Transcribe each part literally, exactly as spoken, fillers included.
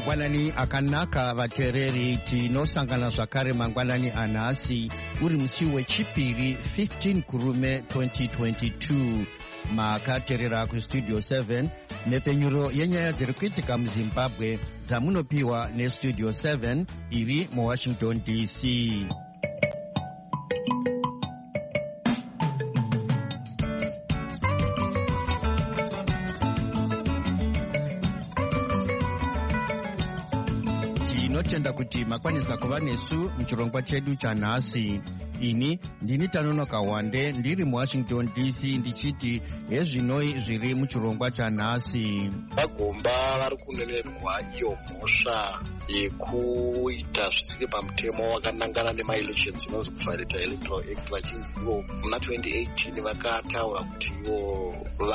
mangwanani akanaka vateereri, tinosangana zvakare mangwanani anhasi uri musi wechipiri fifteen kurume twenty twenty-two. Makateerera kustudio seven nepfenyuro yenyaya dziri kuitika muzimbabwe dzamunopiwa nestudio seven iri muwashington D C. Tinotenda kuti makwanisa kuva nesu muchirongwa chedu chanhasi. Ini ndini Tanonoka Wande ndiri muwashington D C ndichiti hezvinoi zviri muchirongwa chanhasi. Vagomba vari kunenerwa iyo mhosva yekuita zvisiri pamutemo wakanangana nemaelections inonzi kufairita electoral act, vachinzi ivo muna twenty eighteen vakataura kuti ivo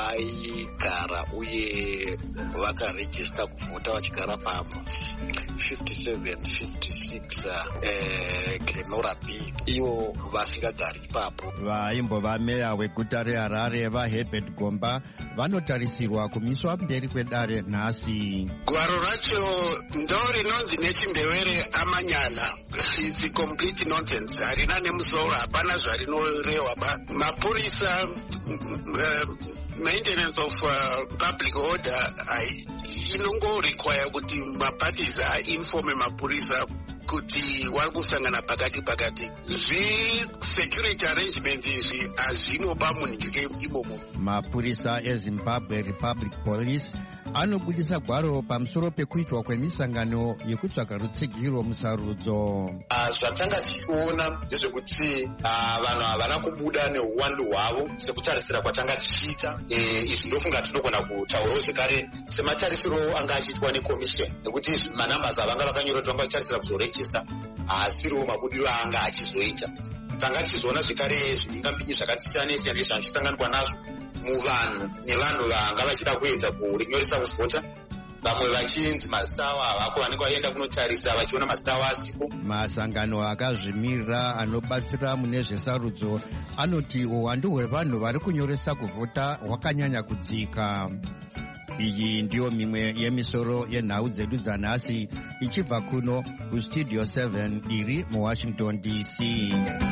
vaigara uye vakarejista kuvhota vachigara pa fifty-seven fifty-six eh, Glenora B, ivo vasingagari ipapo. Vaimbova meya weguta reHarare vaHerbert Gomba vanotarisirwa kumiswa mberi kwedare nhasi. Gwaro racho ndo rinonzi nechimbevere amanyala. It's a complete nonsense. Harina nemusoro, hapana zvarinorehwa ba. Mapurisa uh, maintenance of uh, public order inongo require kuti maparties informe mapurisa kuti vari kusangana pakati pakati. Zvi security arrangement izvi hazvinoba munhike imomo. Mapurisa eZimbabwe Republic Police anobudisa gwaro pamusoro pekuitwa kwemisangano yekutsvaga rutsigiro musarudzo. Zvatanga tichiona ndezvekuti vanhu havana kubuda neuwandu hwavo sekutarisira kwatanga tichiita. Izvi ndofunga tinogona kutaurawo zvekare sematarisiro anga achiitwa nekomisheni, nekuti manambers avanga vakanyorwa vachitarisira kuzorejista haasiriwo mabudiro aanga achizoita. Tanga tichizoona zvekare zviningambinyi zvakasiyana siyana nezvazvisanganwa nazvo muvanhu nevanhu vanga vachida kuedza kurinyoresa kuvhota, vamwe vachinzi mazita avo havako, vanenge vaenda kunotarisa vachiona mazita avo asipo. Masangano akazvimirira anobatsira mune zvesarudzo anoti uwandu hwevanhu vari kunyoresa kuvhota hwakanyanya kudzika. Iyi ndiyo mimwe yemisoro yenhau dzedu dzanhasi ichibva kuno kustudio seven iri muwashington D C.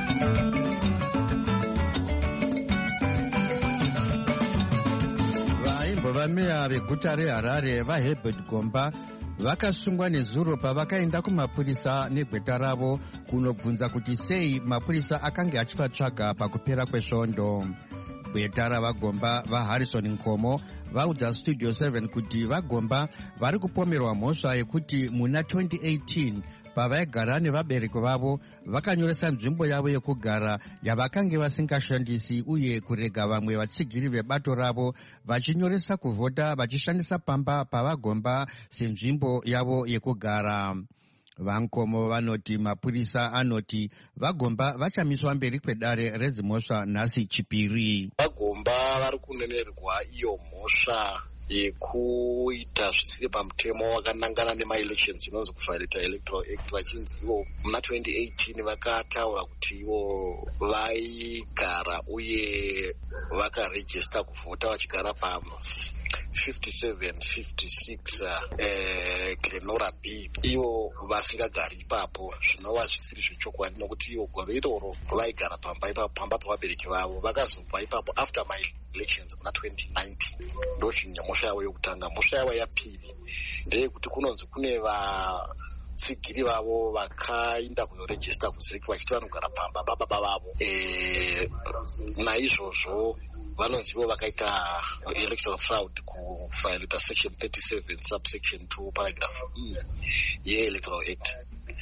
Vameya veguta reHarare vaHerbert Gomba vakasungwa nezuro pavakaenda kumapurisa negweta ravo kunobvunza kuti sei mapurisa akanga achivatsvaga pakupera kwesvondo. Gweta ravagomba vaHarrison Nkomo vaudza studio seven kuti vagomba vari kupomerwa mhosva yekuti muna twenty eighteen pavaigara nevabereki vavo vakanyoresa nzvimbo yavo yekugara yavakange vasingashandisi uye kurega vamwe vatsigiri vebato ravo vachinyoresa kuvhota vachishandisa pamba pavagomba senzvimbo yavo yekugara. Vankomo vanoti mapurisa anoti vagomba vachamiswa mberi kwedare redzimhosva nhasi chipiri. Vagomba vari kunenerwa iyo mhosva yekuita zvisiri pamutemo wakanangana nemaelections inonzi kufairita electoral act, vachinzi ivo muna twenty eighteen vakataura kuti ivo vaigara uye vakarejista kuvhota vachigara pa fifty-seven fifty-six eh, Glenora B, ivo vasingagari ipapo, zvinova zvisiri zvechokwadi nokuti ivo gwaro iroro vaigara pamba ipapo, pamba pavabereki vavo, vakazobva ipapo after my elections muna twenty nineteen. Ndo chinyamosha yavo yokutanga. Mhosva yavo yapiri ndeyekuti kunonzi kune vatsigiri vavo vakainda kunorejista kuziriki vachiti vanogara pamba bababa vavo. E, naizvozvo vanonzi ivo vakaita electoral fraud kufairita section thirty-seven subsection two paragraph E yeelectoral act.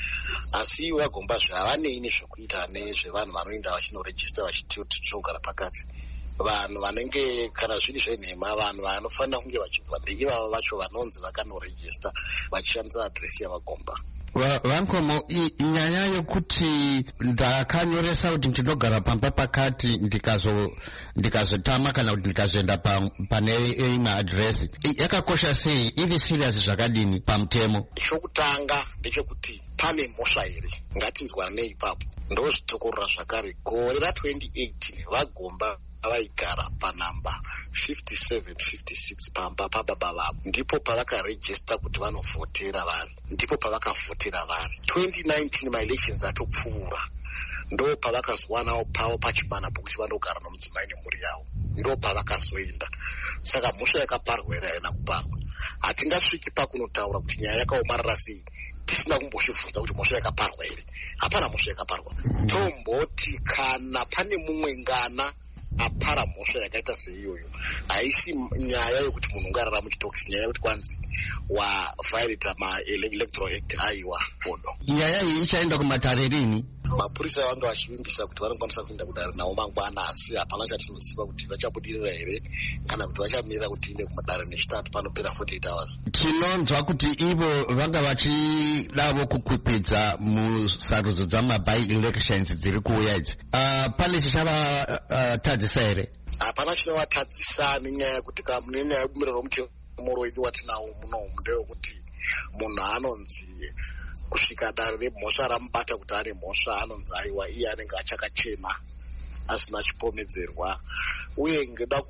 Asi vagomba zvavanei nezvekuita nezvevanhu vanoenda vachinorejista vachiti tinogara pakati. Vanhu vanenge kana zviri zvenhema, vanhu vanofanira kunge vachibva ndeivavo vacho vanonzi vakanorejista vachishandisa adresi yavagomba. Vankomo, nyaya yokuti ndakanyoresa kuti ndinogara pamba pakati ndikazo ndikazotama kana kuti ndikazoenda pane imwe adresi yakakosha sei, iri serious zvakadini pamutemo? Chokutanga ndechekuti pane mhosva here, ngatinzwanei ipapo. Ndozvitokorora zvakare gore ra twenty eighteen vagomba vaigara panamba fifty-seven fifty-six pamba pababa vavo, ndipo pavakarejista kuti vanovhotera vari, ndipo pavakavhotera vari. twenty nineteen maelections atopfuura, ndo pavakazowana pavo pachimana pokuti vanogara nomudzimai nemhuri yavo, ndo pavakazoenda. Saka mhosva yakaparwa here haina kuparwa. Hatingasviki pakunotaura kuti nyaya yakaomarara sei tisina kumbozvibvunza kuti mhosva yakaparwa here. Hapana mhosva yakaparwa. Tomboti kana pane mumwe ngana apara mhosva yakaita seiyoyo, haisi nyaya yokuti munhu ungarara muchitokisi, nyaya yokuti kwanzi waviolata ma-electoral act aiwa bodo. Nyaya iyi ichaenda kumatare rini? Mapurisa vanga vachivimbisa kuti vanokwanisa kuenda kudare nawo mangwana, asi hapana chatinoziva kuti vachabudirira here kana kuti vachamirira kuti inde kumadare nechitatu panopera forty-eight hours. Tinonzwa kuti ivo vanga vachidavo kukwikwidza musarudzo dzamaby elections dziri kuuya idzi. Uh, pane chichavatadzisa uh, here? Hapana chinovatadzisa nenyaya yekuti kamune nyaya yebumiriro romutemuro wedu watinawo muno ndeyekuti munhu anonzi kusvika dare remhosva ramubata kuti ane mhosva anonzi aiwa iye anenge achakachena asina chipomedzerwa, uye ngeda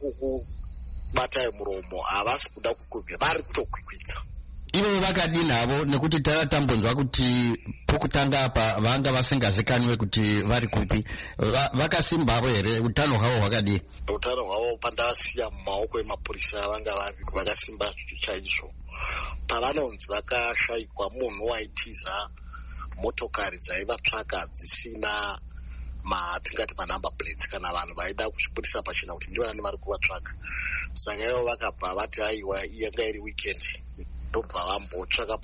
kukubatai muromo havasi kuda kukwikwidzwa, vari kutokwikwidza. Ivo vakadini havo, nekuti tatambonzwa kuti pokutanga apa vanga vasingazikanwe kuti vari kupi, vakasimba havo here? Utano hwavo hwakadii? Utano hwavo pandavasiya mumaoko emapurisa vanga vari vakasimba chaizvo. Pavanonzi vakashayikwa munhu waitiza motokari dzaivatsvaka dzisina matingati manumber plates kana vanhu vaida kuzvibudisa pachena kuti ndivo vane vari kuvatsvaka. Saka ivo vakabva vati aiwa yanga iri weekend, ndobva vambotsvaka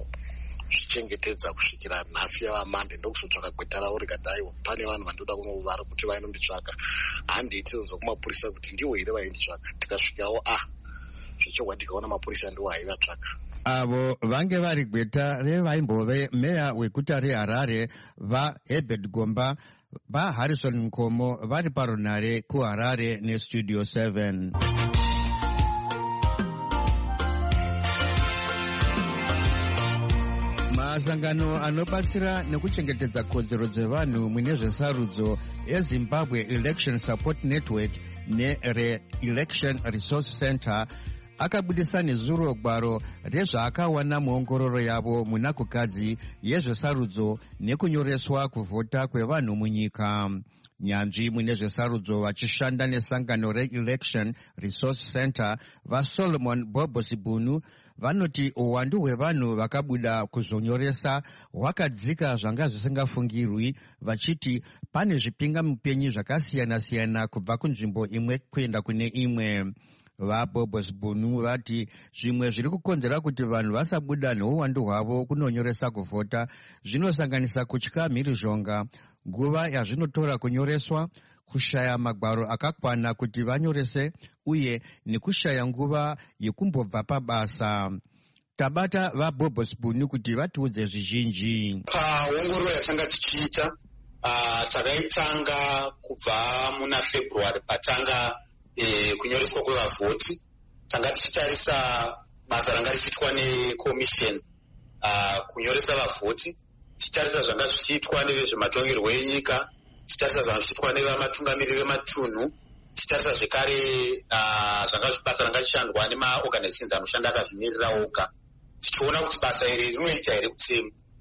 pokunozvichengetedza kusvikira nhasi yavamande ndokuzotsvaka gweta ravo rikati aiwa pane vanhu vandoda kunovari kuti vainonditsvaka. Handiitinonzwa kumapurisa kuti ndivo here vainditsvaka. Tikasvikawo ah zvichogwa tikaona mapurisa ndiwo aivatsvaka. Avo vange vari gweta revaimbove meya weguta reHarare vaHerbert Gomba, vaHarrison Nkomo vari parunare kuHarare nestudio seven. Masangano anobatsira nekuchengetedza kodzero dzevanhu mune zvesarudzo eZimbabwe Election Support Network neRe-Election Resource Center akabudisa nezuro gwaro rezvaakawana muongororo yavo munakukadzi yezvesarudzo nekunyoreswa kuvhota kwevanhu munyika. Nyanzvi mune zvesarudzo vachishanda nesangano re-Election Resource Center vaSolomon Bobosibunu vanoti uwandu hwevanhu vakabuda kuzonyoresa hwakadzika zvanga zvisingafungirwi, vachiti pane zvipingamupenyu zvakasiyana-siyana kubva kunzvimbo imwe kuenda kune imwe. VaBobosibunu vati zvimwe zviri kukonzera kuti vanhu vasabuda neuwandu hwavo kunonyoresa kuvhota zvinosanganisa kutya mhirizhonga, nguva yazvinotora kunyoreswa, kushaya magwaro akakwana kuti vanyorese, uye nekushaya nguva yekumbobva pabasa. Tabata vaBobosibunu kuti vatiudze zvizhinji. Paongororo yatanga tichiita uh, takaitanga kubva muna February patanga E, kunyoreswa kwevavhoti. Tanga tichitarisa basa ranga richiitwa nekomisheni uh, kunyoresa vavhoti, tichitarisa zvanga zvichiitwa nevezvematongerwo enyika, tichitarisa zvanga zvichiitwa nevamatungamiriri vematunhu, tichitarisa zvekare uh, zvanga basa ranga richishandwa nemaorganizations anoshanda akazvimirira oga, tichiona kuti basa iri rinoita here kuti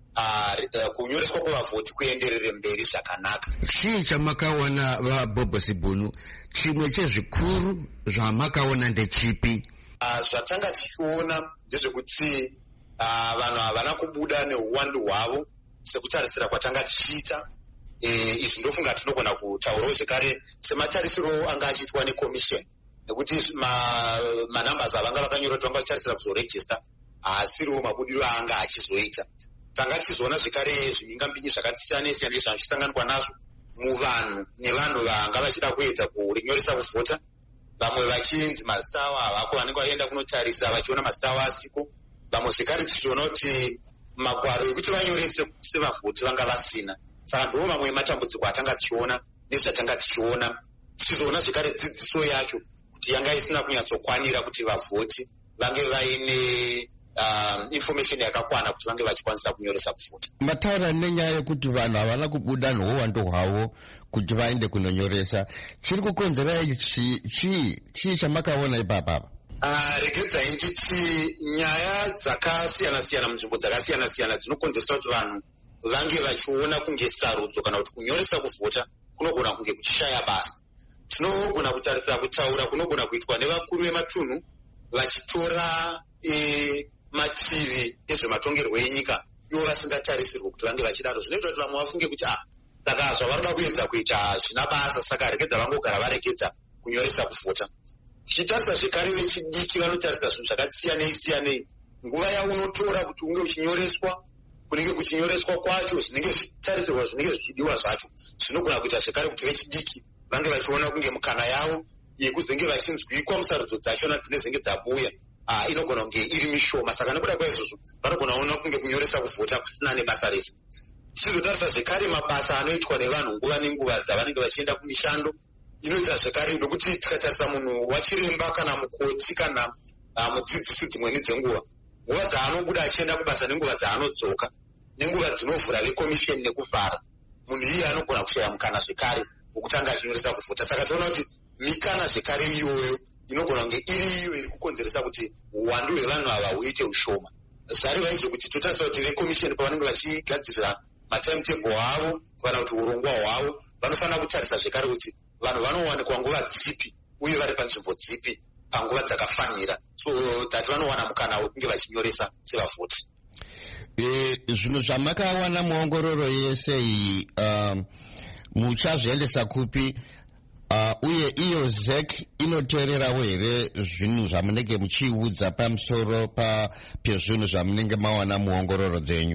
uh, kunyoreswa kwevavhoti kuenderere mberi zvakanaka. Chii chamakaona vaBobosibunu? Chimwe chezvikuru zvamakaona ndechipi? Uh, zvatanga tichiona ndezvekuti uh, vanhu havana kubuda neuwandu hwavo sekutarisira kwatanga tichiita. E, izvi ndofunga tinogona kutaurawo zvekare sematarisiro anga achiitwa nekomisheni, nekuti manumbers avanga vakanyorwa vanga vachitarisira kuzorejista haasiriwo mabudiro aanga achizoita. Tanga tichizoona zvekare zvimingambinyi zvakasiyana-siyana nezvachisanganwa nazvo muvanhu nevanhu vanga vachida kuedza kurinyoresa kuvhota, vamwe vachinzi mazita avo havako, vanenge vaenda kunotarisa vachiona mazita avo asiko, vamwe zvekare tichiona kuti magwaro ekuti vanyorese sevavhoti vanga vasina. Saka ndo mamwe ematambudziko atanga tichiona nezvatanga tichiona. Tichizoona zvekare dzidziso yacho kuti yanga isina kunyatsokwanira kuti vavhoti vange vaine uh, information yakakwana kuti vange vachikwanisa kunyoresa kuvhota. Mataura nenyaya yekuti vanhu havana kubuda nhowando hwavo kuti vaende kunonyoresa, chiri kukonzera chii chii chii chamakaona ipapa? Uh, regedzai nditi nyaya dzakasiyana-siyana munzvimbo dzakasiyana-siyana dzinokonzeresa kuti vanhu vange vachiona kunge sarudzo kana kuti kunyoresa kuvhota kunogona kunge kuchishaya basa. Tinogona kutarisa kutaura kunogona kuitwa nevakuru vematunhu vachitora e, mativi ezvematongerwo enyika ivo vasingatarisirwe kuti vange vachidaro. Zvinoita kuti vamwe vafunge kuti ah, saka zvavanoda kuedza kuita hazvina basa, saka regedza vangogara varegedza kunyoresa kuvhota. Tichitarisa zvekare vechidiki vanotarisa zvinhu zvakasiyanei siyanei. Nguva yaunotora kuti unge uchinyoreswa, kunenge kuchinyoreswa kwacho zvinenge zvichitarisirwa zvinenge zvichidiwa zvacho, zvinogona kuita zvekare kuti vechidiki vange vachiona kunge mukana yavo yekuzenge vachinzwikwa musarudzo dzachona dzinezenge dzabuya ah, inogona kunge iri mishoma. Saka nekuda kwaizvozvo vanogona kuona kunge kunyoresa kuvhota kusina nebasa rese. Tichizotarisa zvekare mabasa anoitwa nevanhu nguva nenguva dzavanenge vachienda kumishando, inoita zvekare nokuti tikatarisa munhu wachiremba kana mukoti kana uh, mudzidzisi dzimweni dzenguva, nguva dzaanobuda achienda kubasa nenguva dzaanodzoka nenguva dzinovhura vekomisheni nekuvhara, munhu iye anogona kushaya mukana zvekare wokutanga achinyoresa kuvhota. Saka toona kuti mikana zvekare iyoyo inogona kunge iri iyo iri kukonzeresa kuti uwandu hwevanhu ava huite ushoma. Zvareva izvo kuti totarisa kuti vekomisheni pavanenge vachigadzirira matimetable avo kana kuti urongwa hwavo vanofanira kutarisa zvekare kuti vanhu vanowanikwa nguva dzipi uye vari panzvimbo dzipi panguva dzakafanira, so that vanowana mukana wekunge vachinyoresa sevavhoti. E, zvinhu zvamakawana muongororo yese iyi um, muchazviendesa kupi? Uh, uye iyo Z E C inoteererawo here zvinhu zvamunenge muchiudza pamusoro pa pezvinhu zvamunenge mawana muongororo dzenyu?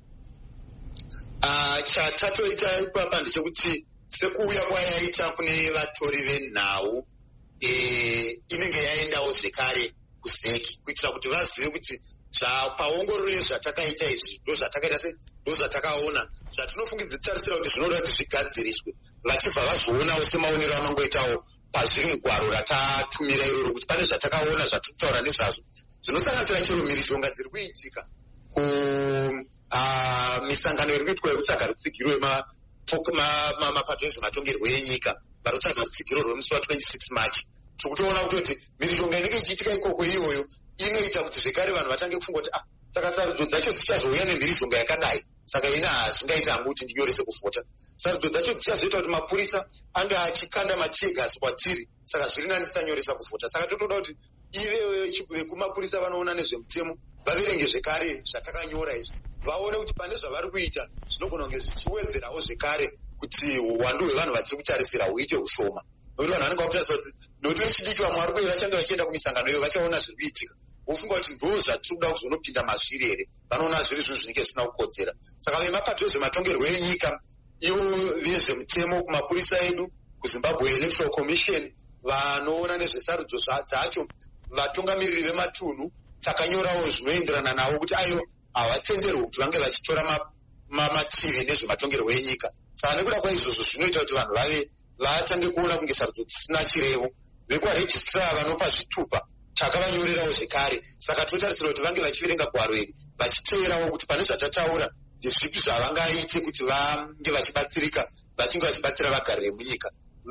Uh, chatatoita ipapa ndechekuti sekuuya kwayaita kune vatori venhau e, inenge yaendawo zvekare kuZ E C kuitira kuti vazive kuti paongororo yezvatakaita izvi ndo zvatakaita se ndo zvatakaona zvatinofungidza tarisira kuti zvinoda kuti zvigadziriswe, vachibva vazvionawo semaonero amangoitawo pazviri mugwaro ratatumira iroro kuti pane zvatakaona zvatitaura nezvazvo zvinosanganisira chero mhirizhonga dziri kuitika ku uh, misangano iri kuitwa yekutsvaga rutsigiro mapato ezvematongerwo enyika vari kutsvaga rutsigiro rwemusi wa twenty-six March. Tikutoona kuti mhirizhonga inenge ichiitika ikoko iyoyo inoita kuti zvekare vanhu vatange kufunga kuti ah, saka sarudzo dzacho dzichazouya nemhirizhonga yakadai, saka ina hazvingaita hangu kuti ndinyorese kuvhota. Sarudzo dzacho dzichazoita kuti mapurisa ange achikanda matiegasi kwatiri, saka zviri nani tisanyoresa kuvhota. Saka totoda kuti ive vekumapurisa vanoona nezvemutemo vaverenge zvekare zvatakanyora izvi, vaone kuti pane zvavari kuita zvinogona kunge zvichiwedzerawo zvekare kuti uwandu hwevanhu vatiri kutarisira huite ushoma. Nokuti vanhu vanenge vakutarisa kuti nokuti vechidiki vamwe vari kuye vachange vachienda kumisangano iyo vachaona zviri kuitika, vofunga kuti ndo zvatiri kuda kuzonopinda mazviri here, vanoona zviri zvinhu zvinenge zvisina kukodzera. Saka vemapato ezvematongerwo enyika, ivo vezvemutemo kumapurisa edu, kuZimbabwe Electoral Commission, vanoona nezvesarudzo dzacho, vatungamiriri vematunhu, takanyorawo zvinoenderana navo kuti aivo havatenderwi kuti vange vachitora mativi nezvematongerwo enyika. Saka nekuda kwaizvozvo zvinoita kuti vanhu vave vatange kuona kunge sarudzo dzisina chirevo. Vekuvarejistra vanopa zvitupa takavanyorerawo zvekare, saka totarisira kuti vange vachiverenga gwaro iri vachiteerawo kuti pane zvatataura ndezvipi zvavangaite kuti vange vachibatsirika, vachinge vachibatsira vagarire munyika.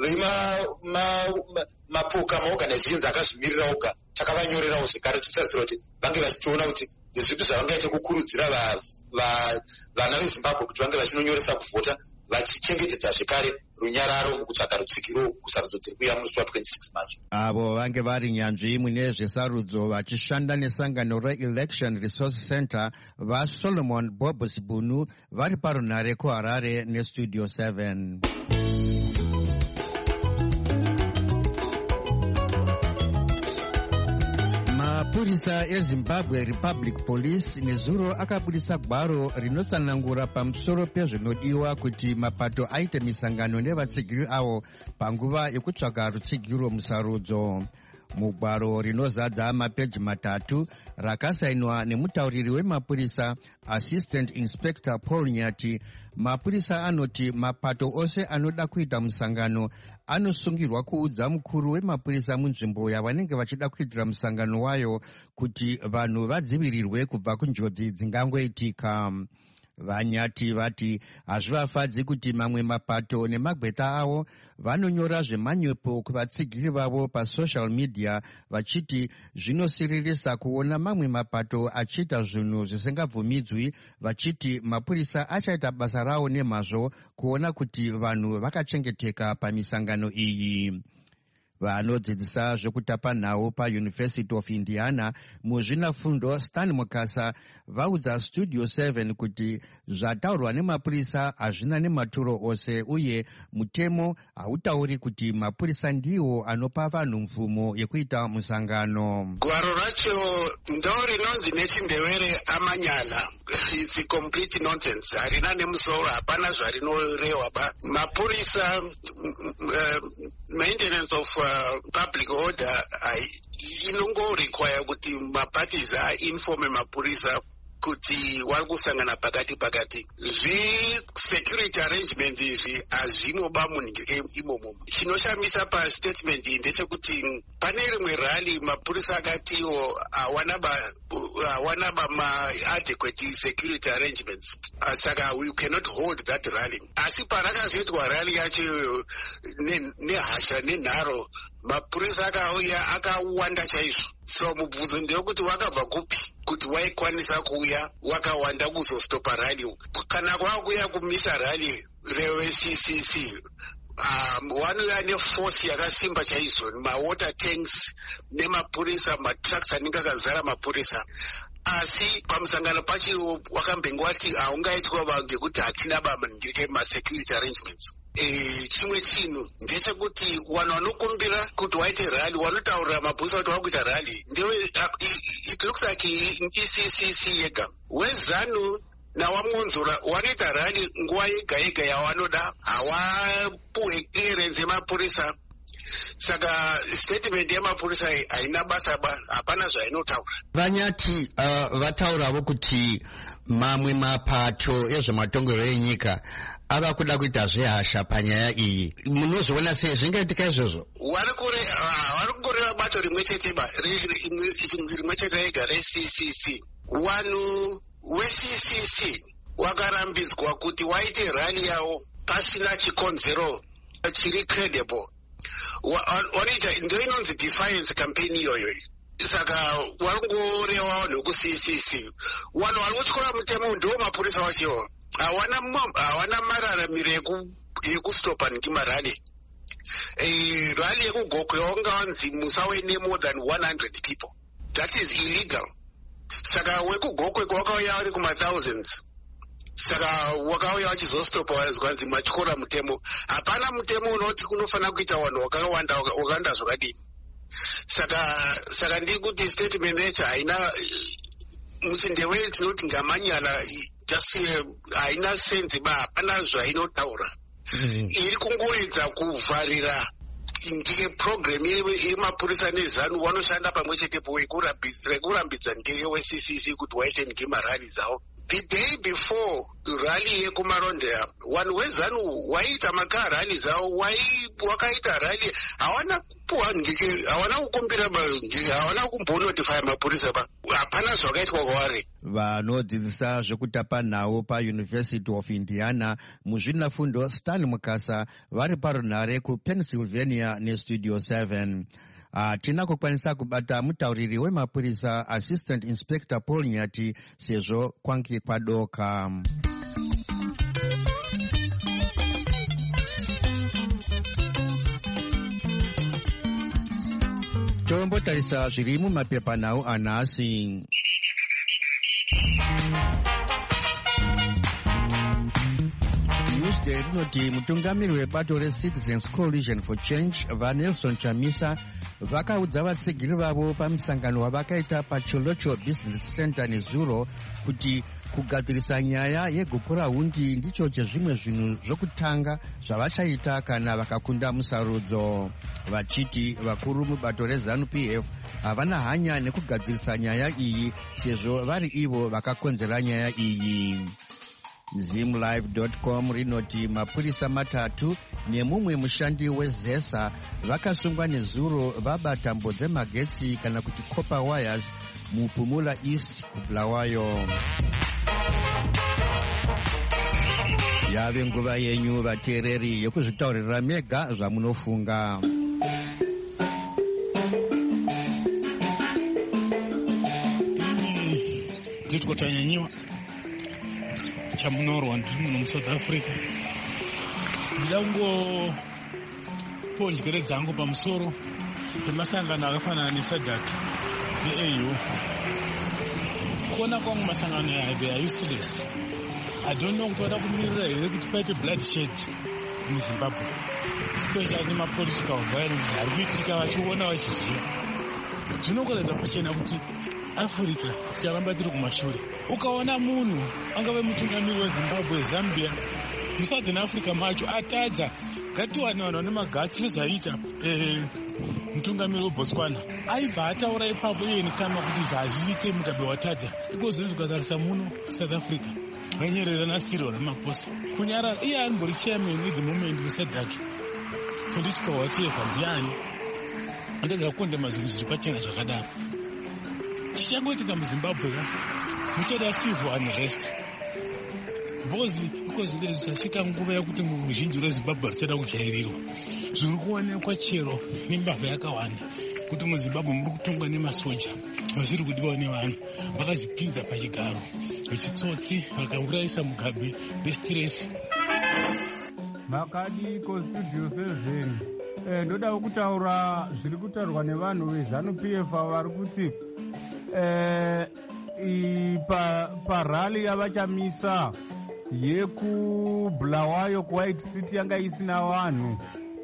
Vemapoka maorganizations akazvimirira oga takavanyorerawo zvekare, totarisira kuti vange vachitoona kuti ndezvipi zvavangaite kukurudzira vana veZimbabwe kuti vange vachinonyoresa kuvhota, vachichengetedza zvekare runyararo mukutsvaga rutsigiro kusarudzo dziri kuuya musi wa twenty-six March. Avo vange vari nyanzvi mune zvesarudzo vachishanda nesangano reElection Resource Center vaSolomon Bob Sibunu vari parunhare kuHarare neStudio seven. Mapurisa eZimbabwe Republic Police nezuro akabudisa gwaro rinotsanangura pamusoro pezvinodiwa kuti mapato aite misangano nevatsigiri avo panguva yekutsvaga rutsigiro musarudzo. mugwaro rinozadza mapeji matatu rakasainwa nemutauriri wemapurisa Assistant Inspector Paul Nyati, mapurisa anoti mapato ose anoda kuita musangano anosungirwa kuudza mukuru wemapurisa munzvimbo yavanenge vachida kuitira musangano wayo kuti vanhu vadzivirirwe kubva kunjodzi dzingangoitika. Vanyati vati hazvivafadzi kuti mamwe mapato nemagweta avo vanonyora zvemanyepo kuvatsigiri vavo pasocial media vachiti zvinosiririsa kuona mamwe mapato achiita zvinhu zvisingabvumidzwi, vachiti mapurisa achaita basa ravo nemazvo kuona kuti vanhu vakachengeteka pamisangano iyi. Vanodzidzisa zvekutapa nhau paUniversity of Indiana muzvinafundo Stan Mukasa vaudza Studio seven kuti zvataurwa nemapurisa hazvina nematuro ose uye mutemo hautauri kuti mapurisa ndiwo anopa vanhu mvumo yekuita musangano. Gwaro racho ndo rinonzi nechiNdevere amanyala. It's a complete nonsense. Harina nemusoro, hapana zvarinorehwa ba. Mapurisa uh, maintenance of uh, public order inongo require kuti maparties ainforme mapurisa kuti vari kusangana pakati pakati. Zvi-security arrangement izvi hazvinoba munyika imomo. Chinoshamisa pastatement iyi ndechekuti pane rimwe rally mapurisa akatiwo hawana ba ma-adequate security arrangements. Saka we cannot hold that rally. Asi parakazoitwa rally yacho nehasha nenharo, mapurisa akauya akawanda chaizvo. So mubvunzo ndewekuti wakabva kupi kuti waikwanisa kuuya wakawanda kuzostopa rally. Kana kwakuya kumisa rally rewe-C C C, um, wanouya neforce yakasimba chaizvo, mawater tanks nemapurisa, matrucks anenge akazara mapurisa. Asi pamusangano pacho wakambenga wati haungaitwa ngekuti hatina bamandike ma-security arrangements. E, chimwe chinhu ndechekuti vanhu vanokumbira kuti waite rally vanotaurira mapurisa kuti vakuita rally ndewe it looks like E C C C yega. WeZANU nawaMonzora wanoita rally nguva yega yega yavanoda, havapuwe clearance yemapurisa. Saka statement yemapurisa haina basa ba, hapana zvainotaura. Vanyati uh, vatauravo kuti mamwe mapato ezvematongerwo enyika ava kuda kuita zvehasha panyaya iyi. Munozviona sei zvingaitika izvozvo? Vari kukorera bato rimwe chete ba, rimwe chete rega re-C C C. Vanhu we-C C C wakarambidzwa kuti waite rally yavo pasina chikonzero chiri credible. Wanoita ndo inonzi defiance campaign iyoyo. Saka warongoreva vanhu ku-C C C. Vanhu vari kutyora mutemo ndo mapurisa vachiwo. Hawana mararamiro yekustopa ngimarali. E, rally yekugokwe wanganzi musawe more than one hundred people. That is illegal. Saka wekugokwe kwakauya vari kuma-thousands. Saka wakauya wachizostopa wazwanzi matyora mutemo. Hapana mutemo unoti kunofanira kuita vanhu wakawanda wakanda zvakadini. Saka saka ndiri kuti statement yacho haina muchindevere tinoti ngamanyala, just haina sense ba, hapana zvainotaura. Iri kungoedza kuvharira ndike program yemapurisa neZANU vanoshanda pamwe chetepo wekurambidza ndike we-C C C kuti waite ngemarali dzavo. The day before rally yekumarondera, vanhu weZANU waita makaa rally dzavo, wakaita rally, hawana kupuwa ndike, hawana kukumbira, hawana kumbonotify mapurisa ba, hapana zvakaitwa kwavari. Vanodzidzisa zvekutapa nhau paUniversity of Indiana muzvinafundo Stan Mukasa vari parunhare kuPennsylvania neStudio seven. Hatina kukwanisa kubata mutauriri wemapurisa Assistant Inspector Paul Nyati sezvo kwange kwadoka. Tombotarisa zviri mumapepanhau anhasi. Tuesday rinoti mutungamiri webato reCitizens Coalition for Change vaNelson Chamisa vakaudza vatsigiri vavo pamusangano wavakaita paCholocho Business Center nezuro kuti kugadzirisa nyaya yegukura hundi ndicho chezvimwe zvinhu zvokutanga zvavachaita kana vakakunda musarudzo. Vachiti vakuru mubato reZANU P F havana hanya nekugadzirisa nyaya iyi sezvo vari ivo vakakonzera nyaya iyi. Zimlive dot com rinoti mapurisa matatu nemumwe mushandi wezesa vakasungwa nezuro vabata tambo dzemagetsi kana kuti copper wires muPumula East kuBulawayo. Yave nguva yenyu vateereri yekuzvitaurira mega zvamunofunga. Nditikotanyanyiwa chamunorwa ndiri muno muSouth Africa. Ndida kungoponjere dzangu pamusoro pemasangano akafanana neSADC neA U. Kuona kwangu masangano aya they are useless. I don't know kuti vada kumirira here kuti paite bloodshed muZimbabwe, especially nemapolitical violence ari kuitika vachiona vachiziva. Zvinokoredza pachena kuti Africa ticharamba tiri kumashure. Ukaona munhu angave mutungamiri weZimbabwe, Zambia, muSouthern Africa macho atadza ngatiwane vanhu vane magatsi sezvaita mutungamiri weBotswana aibva ataura ipapo iye nekama kuti zvazviite mutabe watadza ikozvino zvikarisa muno South Africa vanyerera naScyril Ramaphosa kunyarara iye arimbori chairman at the moment muSADC political whatever ndiani andadza kukondema zvinhu zviri pachena zvakadaro. Chichangoitika muZimbabwe ka muchada civil unrest because ikozvino zvisasvika nguva yekuti muzhinji reZimbabwe richada kujairirwa. Zviri kuonekwa chero nembavha yakawanda kuti muZimbabwe muri kutongwa nemasoja vazviri kudiwa nevanhu vakazvipinza pachigaro vechitsotsi vakaurayisa mugabe restress. Makadiko studio seven eh ndoda kutaura zviri kutaurwa nevanhu veZANU P F vari kuti eh ipa parali yavachamisa yekuBulawayo kuWhite City yanga isina vanhu.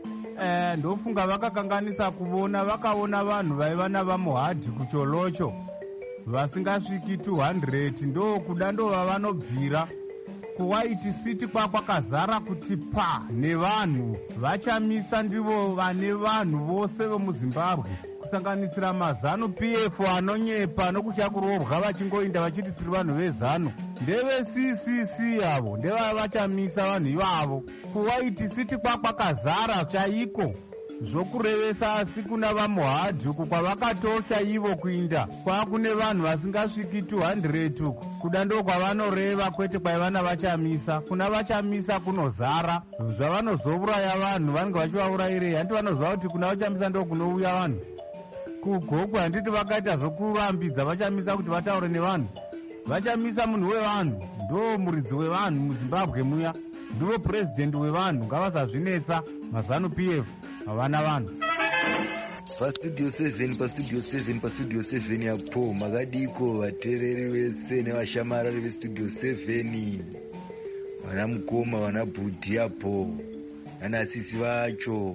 Eh ndofunga vakakanganisa kuona vakaona vanhu vaiva navamuhadhi kuCholocho vasingasviki two hundred ndo kuda ndo vavanobvira kuWhite City kwakwakazara kuti pa nevanhu vachamisa ndivo vane vanhu vose vemuZimbabwe kusanganisira maZANU P F anonyepa nokuchakurobwa vachingoinda vachiti tiri vanhu veZANU. Ndeve-C C C avo ndeva vachamisa vanhu ivavo kuWhite City kwakwakazara chaiko zvokurevesa asi kuna vamuhadhi uku kwavakatosha ivo kuinda kwakune vanhu vasingasviki two hundred uku kuda ndo kwavanoreva kwete kwaivana vachamisa. Kuna vachamisa kunozara zvavanozouraya vanhu vanenge vachivaurayirei handi vanoziva kuti kuna vachamisa ndo kunouya vanhu. Kugokwe handiti vakaita zvokurambidza vachamisa kuti vataure nevanhu. Vachamisa munhu wevanhu ndo muridzi wevanhu muZimbabwe muya ndivo president wevanhu ngavasazvinetsa maZANU P F havana vanhu. pastudio seven pastudio seven pastudio seven yapo makadiko vateereri vese nevashamarari vestudio seven vana mukoma vana bhudhi yapo nanasisi vacho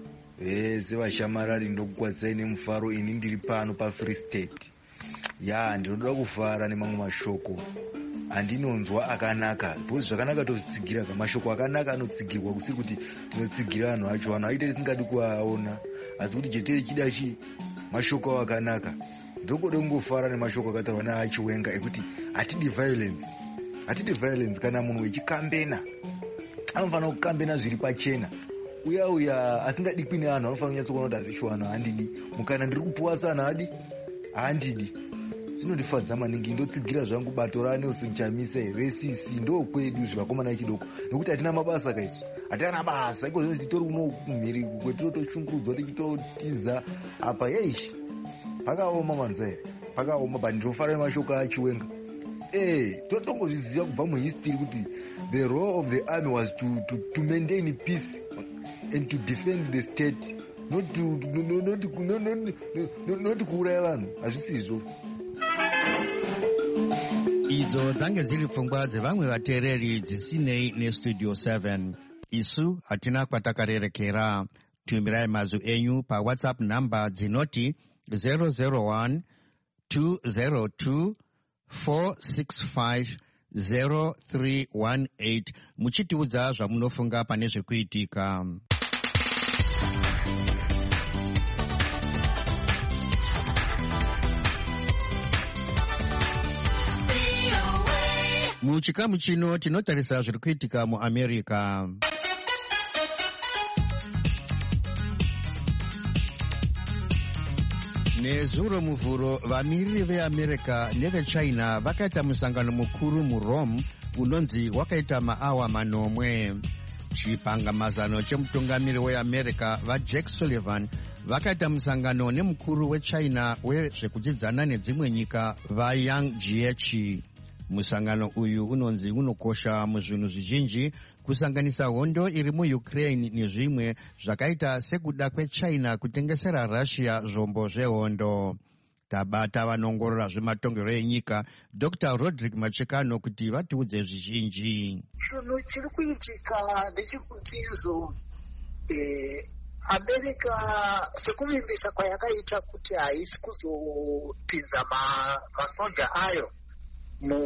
vese vashamarari ndokukwadzisai nemufaro ini ndiri pano paFree State. Ya ndinoda kufara nemamwe mashoko andinonzwa akanaka because zvakanaka tozvitsigira ka mashoko akanaka anotsigirwa kusi kuti tinotsigira vanhu vacho vanhu aite tisingadi kuaona asi kuti jetere chida chi mashoko akanaka ndokode kungofara nemashoko akataurwa naachiwenga ekuti hatidi violence hatidi violence kana munhu wechikambena anofanira kukambena zviri pachena uya uya asingadikwi nevanhu anofanira kunyatsokuona kuti hazvisho vanhu handidi mukana ndiri kupuwa sana hadi handidi. Zvinondifadza maningi ndotsigira zvangu bato raNelson Chamisa resisi ndo kwedu zvivakomana chidoko nokuti hatina mabasa kaisu hatina basa iko zvino titori uno kumhiri kwetinotoshungurudzwa tichitotiza apa yeishi pakaoma manzere pakaoma but ndinofara nemashoko achiwenga. Eh totongozviziva kubva muhistory kuti the role of the army was to, to, to maintain peace and to defend the state not to not to not, not, not kuuraya vanhu hazvisizvo. Idzi idzo dzange dziri pfungwa dzevamwe vateereri dzisinei nestudio seven. Isu hatina kwatakarerekera. Tumirai mazwi enyu pawhatsapp namba dzinoti zero zero one two zero two four six five zero three one eight muchitiudza zvamunofunga pane zvekuitika. Muchikamu chino tinotarisa zviri kuitika muAmerica. Nezuro muvhuro vamiriri veAmerica nevechina vakaita musangano mukuru muRome unonzi wakaita maawa manomwe. Chipangamazano chemutungamiri weAmerica vaJack Sullivan vakaita musangano nemukuru wechina wezvekudzidzana nedzimwe nyika vaYang Jiechi. Musangano uyu unonzi unokosha muzvinhu zvizhinji kusanganisa hondo iri muUkraine nezvimwe zvakaita sekuda kwechina kutengesera Russia zvombo zvehondo. Tabata vanongorora zvematongero enyika Doctor Roderick Machekano kuti vatiudze zvizhinji. Chinhu chiri kuitika ndechekuti izvo eh, America sekuvimbisa kwayakaita kuti haisi kuzopinza masoja ayo mu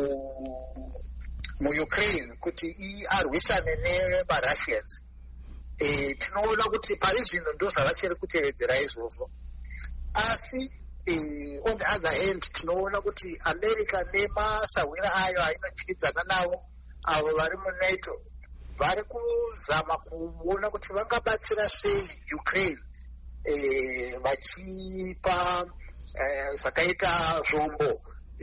muUkraine kuti arwisane nevaRussians. E, tinoona kuti pari zvino ndo zvavachiri kutevedzera izvozvo. Asi e, on the other hand tinoona kuti America nemasawira ayo ainotyidzana navo avo vari muNATO vari kuzama kuona kuti vangabatsira sei Ukraine e, vachipa e, zvakaita zvombo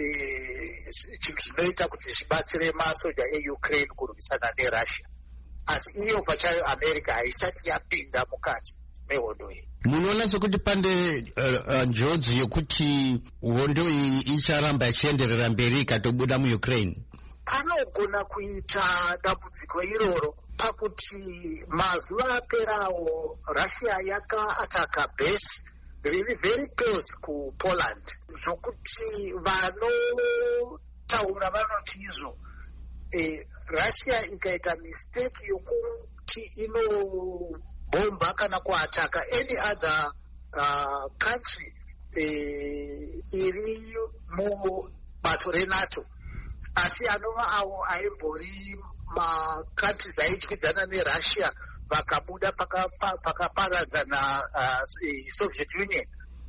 zvinoita kuti zvibatsire masoja eUkraine kurwisana neRussia. Asi iyo pachayo America haisati yapinda mukati mehondo iyi. Munoona sekuti pande uh, uh, njodzi yokuti hondo iyi icharamba ichienderera mberi ikatobuda muUkraine? Anogona kuita dambudziko iroro pakuti mazuva aperawo Russia yakaataka base riri very close ku Poland zvokuti vanotaura vanoti izvo e, Russia ikaita mistake yokuti inobomba kana kuataka any other uh, country e, iri mubato reNATO, asi anova avo aimbori makantries aidyidzana neRussia vakabuda pakaparadzana paka uh, Soviet Union.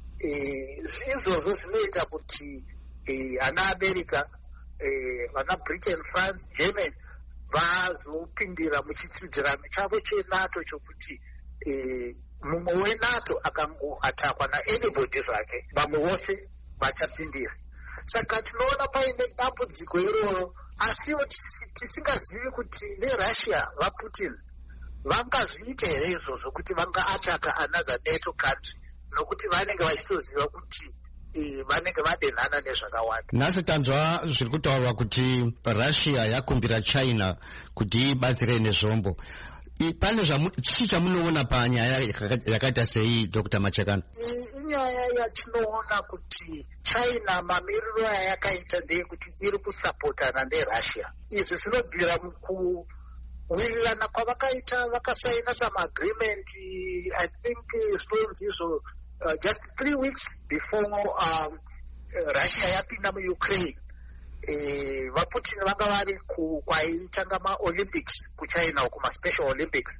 Izvozvo zvinoita kuti ana America, vana Britain, France, Germany vazopindira muchitsidzirano chavo cheNATO chokuti mumwe weNATO akangoatakwa naanybody zvake vamwe vose vachapindira. Saka tinoona paine dambudziko iroro, asiwo tisingazivi kuti neRussia vaPutin vangazviita here izvozvo kuti vangaataka another NATO country, nokuti vanenge vachitoziva kuti e, vanenge vadenhana nezvakawanda. Nhasi tanzwa zviri kutaurwa kuti Russia yakumbira China kuti ibatsire nezvombo. Pane chii chamunoona panyaya yakaita sei, Doctor Machekano? Inyaya yatinoona kuti China mamiriro ayakaita ndeyekuti iri kusapotana neRussia. Izvi zvinobvira muku wirirana kwavakaita vakasaina some agreement, I think zvinonzi izvo uh, just three weeks before um, Russia yapinda muUkraine. E, vaPutin vanga vari kwaitanga maOlympics kuChina, kuma Special Olympics.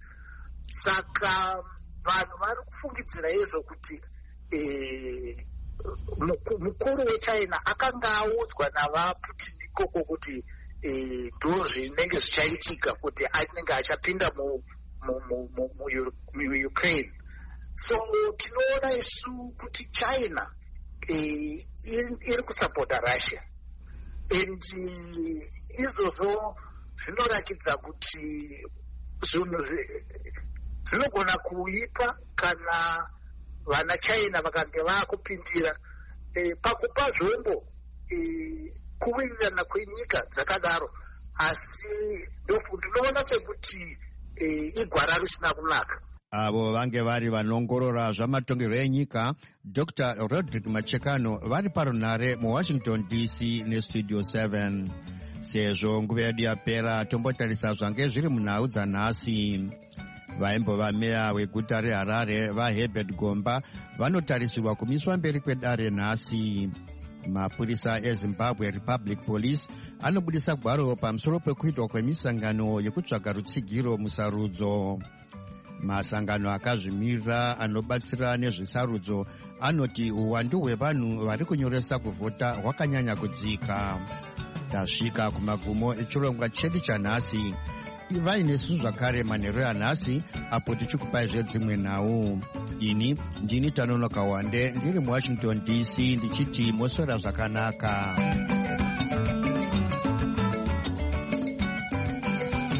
Saka vanhu vari kufungidzira izvo kuti e, mukuru weChina akanga audzwa navaPutin ikoko kuti ndo zvinenge zvichaitika kuti anenge achapinda muUkraine. So tinoona isu kuti China iri kusapota Russia, and izvozvo zvinoratidza kuti zvinhu zvinogona kuipa kana vana China vakange vakupindira pakupa zvombo kuwirirana kwenyika dzakadaro. Asi ndinoona sekuti igwara risina kunaka. avo vange vari vanongorora zvamatongerwo enyika. Dr Roderick Machekano vari parunhare muwashington D C nestudio seven. Sezvo nguva yedu yapera, tombotarisa zvange zviri munhau dzanhasi. Vaimbova meya weguta reHarare vaHerbert Gomba vanotarisirwa kumiswa mberi kwedare nhasi. Mapurisa eZimbabwe Republic Police anobudisa gwaro pamusoro pekuitwa kwemisangano yekutsvaga rutsigiro musarudzo. Masangano akazvimirira anobatsira nezvesarudzo anoti uwandu hwevanhu vari kunyoresa kuvhota hwakanyanya kudzika. Tasvika kumagumo echirongwa chedu chanhasi. Ivai nesu zvakare manheru anhasi apo tichikupai zvedzimwe nhau. Ini ndini Tanonoka Wande ndiri muWashington D C ndichiti moswera zvakanaka.